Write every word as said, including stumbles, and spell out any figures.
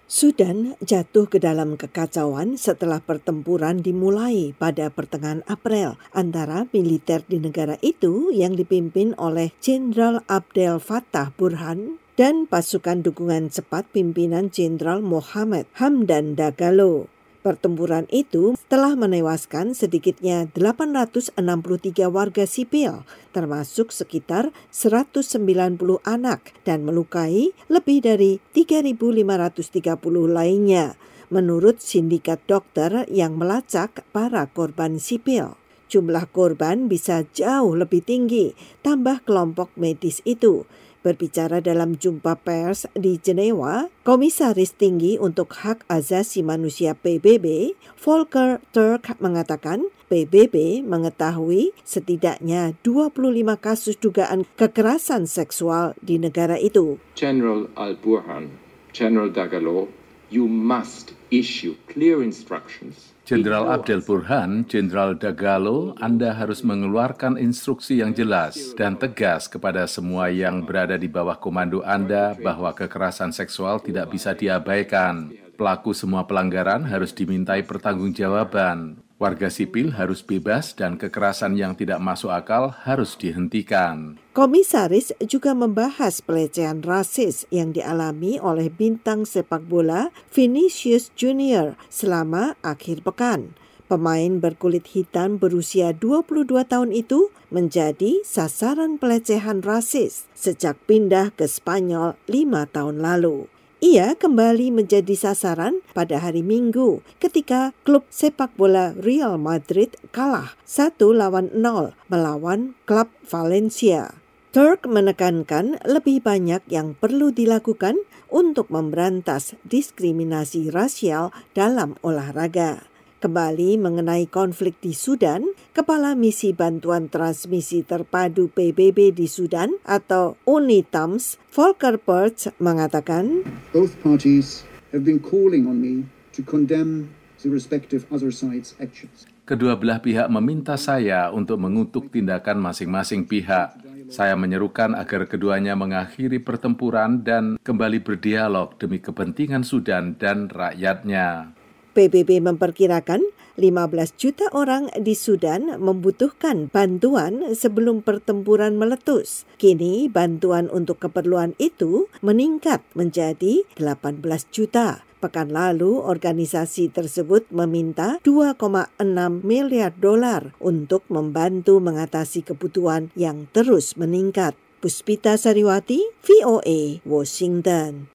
Sudan jatuh ke dalam kekacauan setelah pertempuran dimulai pada pertengahan April antara militer di negara itu yang dipimpin oleh Jenderal Abdel Fattah Burhan dan pasukan dukungan cepat pimpinan Jenderal Mohamed Hamdan Dagalo. Pertempuran itu telah menewaskan sedikitnya delapan ratus enam puluh tiga warga sipil, termasuk sekitar seratus sembilan puluh anak, dan melukai lebih dari tiga ribu lima ratus tiga puluh lainnya, menurut sindikat dokter yang melacak para korban sipil. Jumlah korban bisa jauh lebih tinggi, tambah kelompok medis itu. Berbicara dalam jumpa pers di Jenewa, Komisaris Tinggi untuk Hak Asasi Manusia P B B, Volker Turk mengatakan P B B mengetahui setidaknya dua puluh lima kasus dugaan kekerasan seksual di negara itu. General Al-Burhan, General Dagalo, you must issue clear instructions. Jenderal Abdel Burhan, Jenderal Dagalo, Anda harus mengeluarkan instruksi yang jelas dan tegas kepada semua yang berada di bawah komando Anda bahwa kekerasan seksual tidak bisa diabaikan. Pelaku semua pelanggaran harus dimintai pertanggungjawaban. Warga sipil harus bebas dan kekerasan yang tidak masuk akal harus dihentikan. Komisaris juga membahas pelecehan rasis yang dialami oleh bintang sepak bola Vinicius Junior selama akhir pekan. Pemain berkulit hitam berusia dua puluh dua tahun itu menjadi sasaran pelecehan rasis sejak pindah ke Spanyol lima tahun lalu. Ia kembali menjadi sasaran pada hari Minggu ketika klub sepak bola Real Madrid kalah satu lawan nol melawan klub Valencia. Turk menekankan lebih banyak yang perlu dilakukan untuk memberantas diskriminasi rasial dalam olahraga. Kembali mengenai konflik di Sudan, Kepala Misi Bantuan Transmisi Terpadu P B B di Sudan atau UNITAMS, Volker Perthes mengatakan, Both parties have been calling on me to condemn the respective other side's actions. Kedua belah pihak meminta saya untuk mengutuk tindakan masing-masing pihak. Saya menyerukan agar keduanya mengakhiri pertempuran dan kembali berdialog demi kepentingan Sudan dan rakyatnya. P B B memperkirakan lima belas juta orang di Sudan membutuhkan bantuan sebelum pertempuran meletus. Kini bantuan untuk keperluan itu meningkat menjadi delapan belas juta. Pekan lalu organisasi tersebut meminta dua koma enam miliar dolar untuk membantu mengatasi kebutuhan yang terus meningkat. Puspita Sariwati, V O A, Washington.